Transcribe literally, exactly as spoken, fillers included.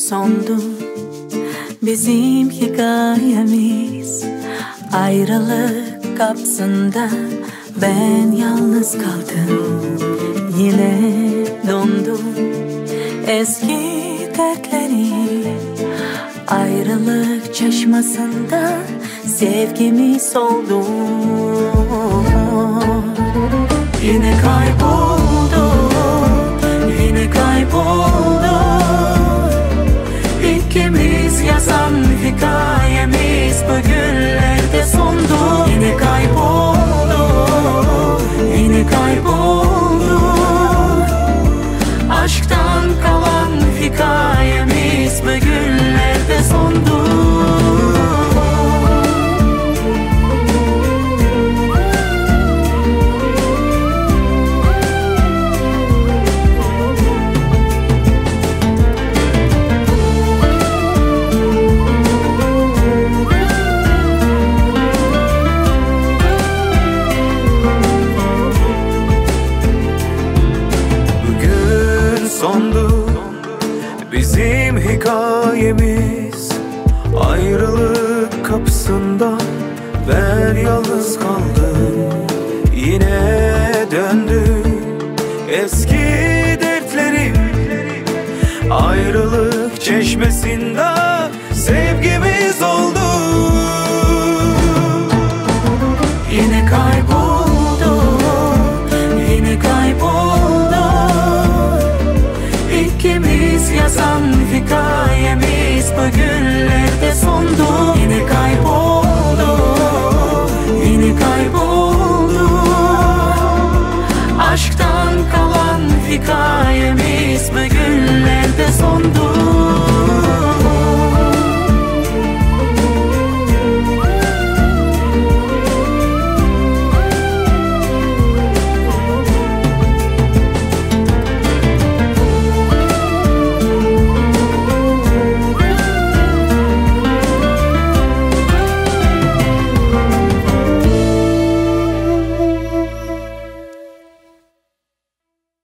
sondu bizim hikayemiz. Ayrılık kapsında ben yalnız kaldım. Yine döndüm eski dertlerim. Ayrılık çeşmesinde sevgimi soldu. Yine kayboldu, yine kayboldu. İkimiz yazan hikayemiz bugünlerde sondu. Yine kayboldu, yine kayboldu. Aşktan kalan hikayemiz bugünlerde sondu. Sondu bizim hikayemiz. Ayrılık kapısında ben yalnız kaldım. Yine döndü eski dertlerim. Ayrılık çeşmesinde sevgim